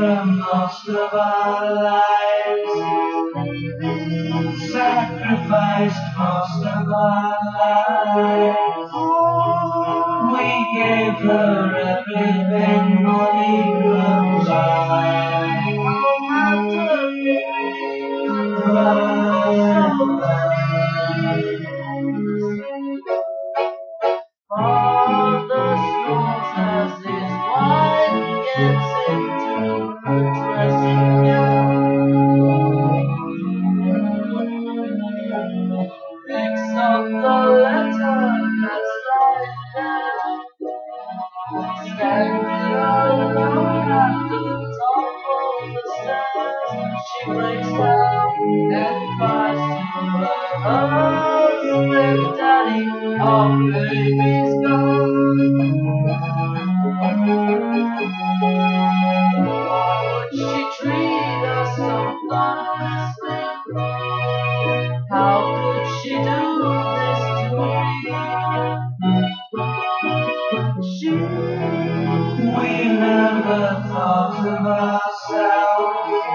for most of our lives, sacrificed most of our lives. We gave her everything money could buy. Father snores as his wife gets into her dressing gown. Picks up the letter that's right there, standing alone at the top of the stairs. She breaks down and cries to her husband, "Daddy, our baby's gone." Why would she treat us so thoughtlessly? How could she do this to me? We never thought of ourselves,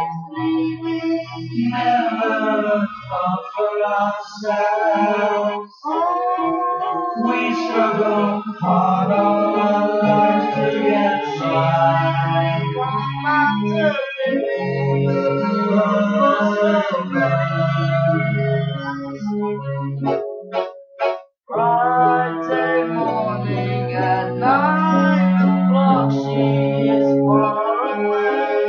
never thought for ourselves. We struggled hard all our lives to get by. Friday morning at 9 o'clock, she is far away,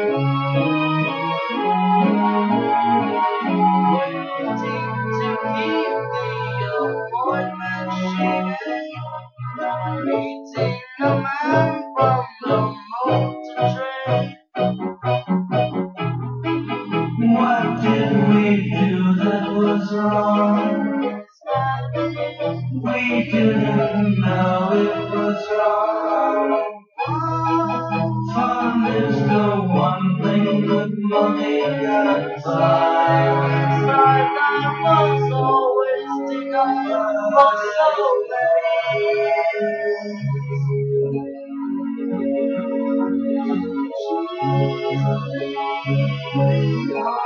waiting to keep the appointment she made, meeting a man from the motor train. What did we do that was wrong? We didn't know it was wrong. Fun is the one thing that money can buy. Inside I was always together for so many years.